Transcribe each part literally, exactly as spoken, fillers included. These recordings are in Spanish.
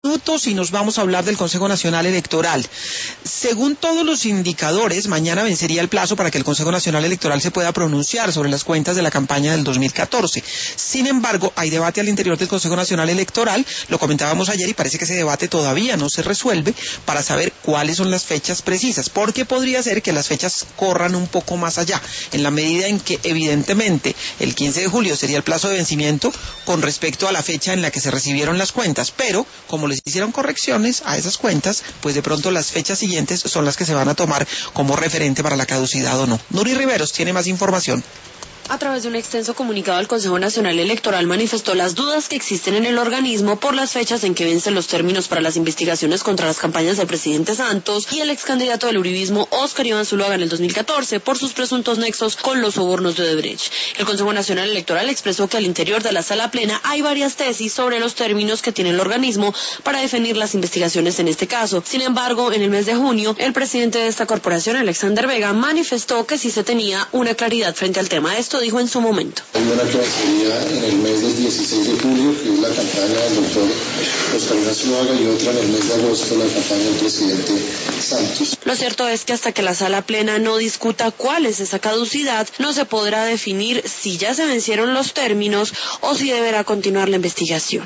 Minutos y nos vamos a hablar del Consejo Nacional Electoral. Según todos los indicadores, mañana vencería el plazo para que el Consejo Nacional Electoral se pueda pronunciar sobre las cuentas de la campaña del dos mil catorce. Sin embargo, hay debate al interior del Consejo Nacional Electoral, lo comentábamos ayer y parece que ese debate todavía no se resuelve para saber cuáles son las fechas precisas, porque podría ser que las fechas corran un poco más allá, en la medida en que evidentemente el quince de julio sería el plazo de vencimiento con respecto a la fecha en la que se recibieron las cuentas, pero como les hicieron correcciones a esas cuentas, pues de pronto las fechas siguientes son las que se van a tomar como referente para la caducidad o no. Nuri Riveros tiene más información. A través de un extenso comunicado, el Consejo Nacional Electoral manifestó las dudas que existen en el organismo por las fechas en que vencen los términos para las investigaciones contra las campañas del presidente Santos y el ex candidato del uribismo Óscar Iván Zuluaga en el dos mil catorce por sus presuntos nexos con los sobornos de Odebrecht. El Consejo Nacional Electoral expresó que al interior de la sala plena hay varias tesis sobre los términos que tiene el organismo para definir las investigaciones en este caso. Sin embargo, en el mes de junio, el presidente de esta corporación, Alexander Vega, manifestó que sí se tenía una claridad frente al tema. Esto dijo en su momento. Hay una que sería en el mes del dieciséis de julio, que es la campaña del doctor Óscar Iván Zuluaga, y otra en el mes de agosto, la campaña del presidente Santos. Lo cierto es que hasta que la sala plena no discuta cuál es esa caducidad, no se podrá definir si ya se vencieron los términos o si deberá continuar la investigación.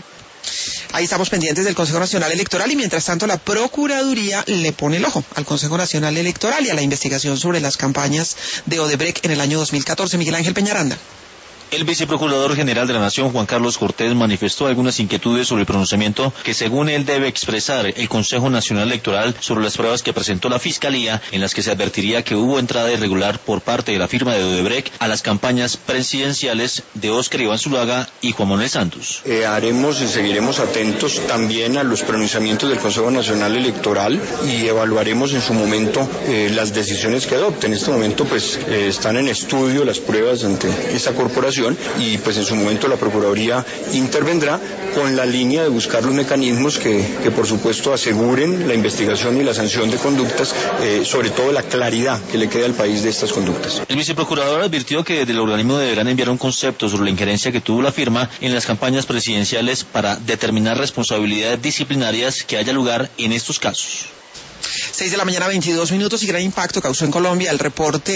Ahí estamos pendientes del Consejo Nacional Electoral y mientras tanto la Procuraduría le pone el ojo al Consejo Nacional Electoral y a la investigación sobre las campañas de Odebrecht en el año dos mil catorce. Miguel Ángel Peñaranda. El viceprocurador general de la Nación, Juan Carlos Cortés, manifestó algunas inquietudes sobre el pronunciamiento que según él debe expresar el Consejo Nacional Electoral sobre las pruebas que presentó la Fiscalía, en las que se advertiría que hubo entrada irregular por parte de la firma de Odebrecht a las campañas presidenciales de Óscar Iván Zuluaga y Juan Manuel Santos. Eh, haremos y seguiremos atentos también a los pronunciamientos del Consejo Nacional Electoral y evaluaremos en su momento eh, las decisiones que adopte. En este momento pues eh, están en estudio las pruebas ante esta corporación y pues en su momento la Procuraduría intervendrá con la línea de buscar los mecanismos que, que por supuesto aseguren la investigación y la sanción de conductas, eh, sobre todo la claridad que le quede al país de estas conductas. El viceprocurador advirtió que desde el organismo deberán enviar un concepto sobre la injerencia que tuvo la firma en las campañas presidenciales para determinar responsabilidades disciplinarias que haya lugar en estos casos. seis de la mañana, veintidós minutos, y gran impacto causó en Colombia el reporte